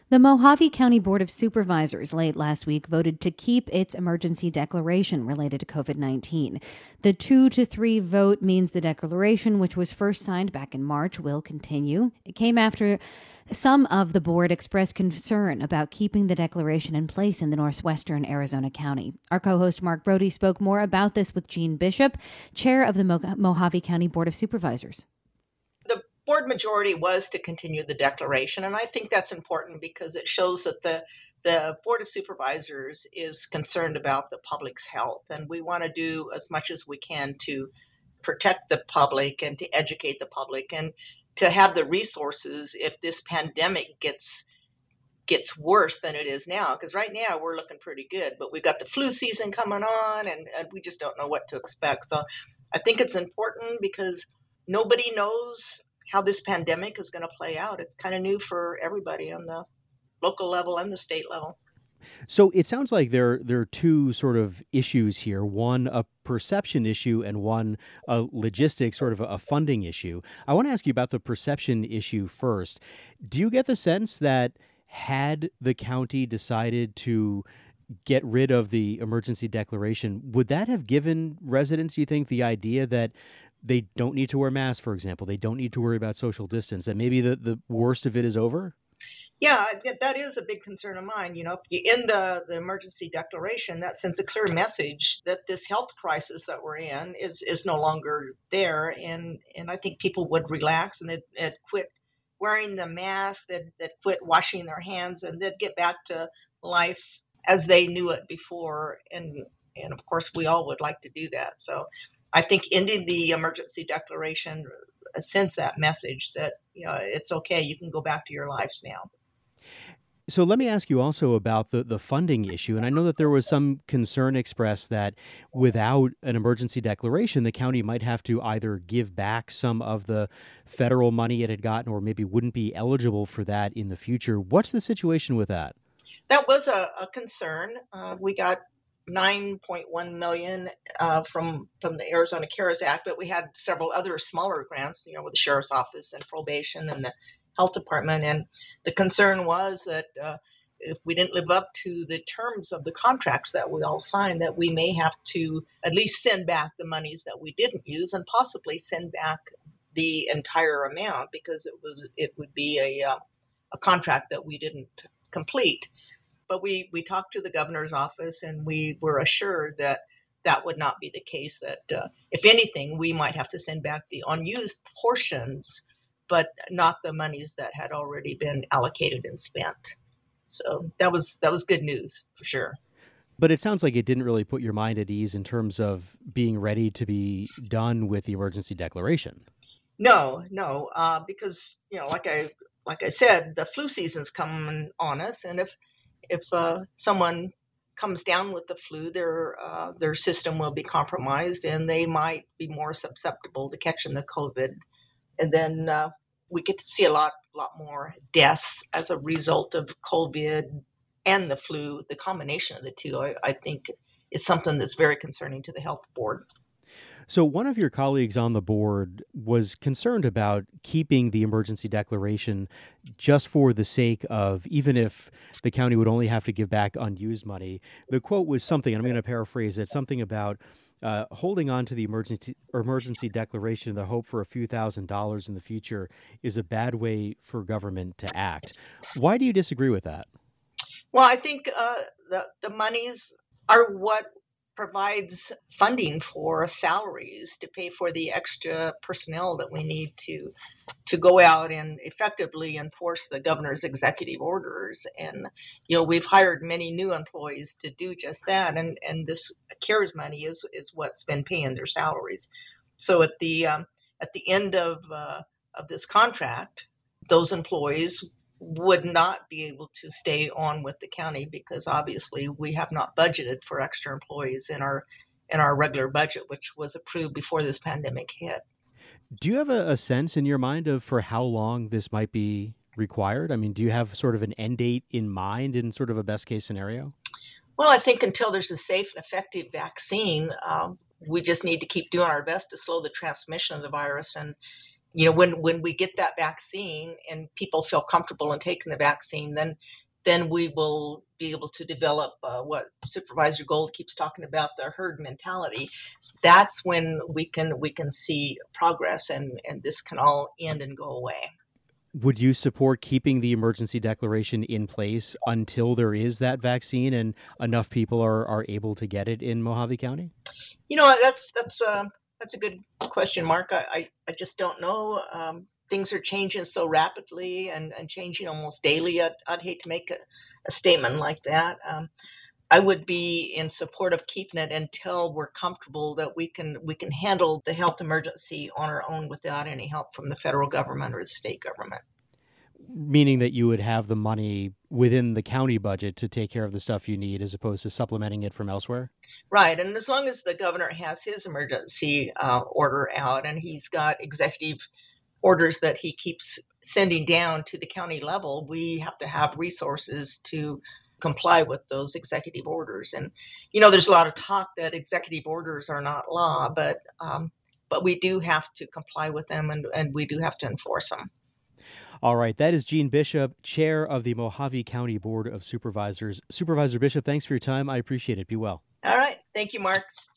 The Mojave County Board of Supervisors late last week voted to keep its emergency declaration related to COVID-19. The 2-3 vote means the declaration, which was first signed back in March, will continue. It came after some of the board expressed concern about keeping the declaration in place in the northwestern Arizona county. Our co-host Mark Brody spoke more about this with Gene Bishop, chair of the Mojave County Board of Supervisors. The board majority was to continue the declaration, and I think that's important because it shows that the Board of Supervisors is concerned about the public's health, and we want to do as much as we can to protect the public and to educate the public and to have the resources if this pandemic gets worse than it is now, because right now we're looking pretty good, but we've got the flu season coming on and we just don't know what to expect. So I think it's important because nobody knows how this pandemic is going to play out. It's kind of new for everybody on the local level and the state level. So it sounds like there are two sort of issues here. One, a perception issue, and one, a logistics, sort of a funding issue. I want to ask you about the perception issue first. Do you get the sense that had the county decided to get rid of the emergency declaration, would that have given residents, you think, the idea that they don't need to wear masks, for example, they don't need to worry about social distance, that maybe the worst of it is over? Yeah, that is a big concern of mine. You know, if you end the emergency declaration, that sends a clear message that this health crisis that we're in is no longer there. And I think people would relax and they'd quit wearing the mask, they'd quit washing their hands, and they'd get back to life as they knew it before. And of course, we all would like to do that. So I think ending the emergency declaration sends that message that, you know, it's okay, you can go back to your lives now. So let me ask you also about the funding issue. And I know that there was some concern expressed that without an emergency declaration, the county might have to either give back some of the federal money it had gotten or maybe wouldn't be eligible for that in the future. What's the situation with that? That was a concern. We got $9.1 million from the Arizona CARES Act, but we had several other smaller grants, you know, with the sheriff's office and probation and the health department. And the concern was that if we didn't live up to the terms of the contracts that we all signed, that we may have to at least send back the monies that we didn't use and possibly send back the entire amount because it would be a contract that we didn't complete. But we talked to the governor's office and we were assured that that would not be the case, that if anything, we might have to send back the unused portions, but not the monies that had already been allocated and spent. So that was good news for sure. But it sounds like it didn't really put your mind at ease in terms of being ready to be done with the emergency declaration. No, because, you know, like I said, the flu season's coming on us, and if someone comes down with the flu, their system will be compromised, and they might be more susceptible to catching the COVID. And then we get to see a lot more deaths as a result of COVID and the flu. The combination of the two, I think, is something that's very concerning to the health board. So one of your colleagues on the board was concerned about keeping the emergency declaration just for the sake of, even if the county would only have to give back unused money. The quote was something, and I'm going to paraphrase it, something about holding on to the emergency declaration in the hope for a few $1,000s in the future is a bad way for government to act. Why do you disagree with that? Well, I think the monies are what provides funding for salaries to pay for the extra personnel that we need to go out and effectively enforce the governor's executive orders. And, you know, we've hired many new employees to do just that. And this CARES money is what's been paying their salaries. So at the end of this contract, those employees would not be able to stay on with the county because obviously we have not budgeted for extra employees in our regular budget, which was approved before this pandemic hit. Do you have a sense in your mind of for how long this might be required? I mean, do you have sort of an end date in mind in sort of a best case scenario? Well, I think until there's a safe and effective vaccine, we just need to keep doing our best to slow the transmission of the virus. And when we get that vaccine and people feel comfortable in taking the vaccine, then we will be able to develop what Supervisor Gold keeps talking about, the herd mentality. That's when we can see progress, and this can all end and go away. Would you support keeping the emergency declaration in place until there is that vaccine and enough people are able to get it in Mojave County? That's a good question, Mark. I just don't know. Things are changing so rapidly and changing almost daily. I'd hate to make a statement like that. I would be in support of keeping it until we're comfortable that we can handle the health emergency on our own without any help from the federal government or the state government. Meaning that you would have the money within the county budget to take care of the stuff you need as opposed to supplementing it from elsewhere? Right. And as long as the governor has his emergency order out and he's got executive orders that he keeps sending down to the county level, we have to have resources to comply with those executive orders. And, there's a lot of talk that executive orders are not law, but we do have to comply with them and we do have to enforce them. All right. That is Jean Bishop, chair of the Mojave County Board of Supervisors. Supervisor Bishop, thanks for your time. I appreciate it. Be well. All right. Thank you, Mark.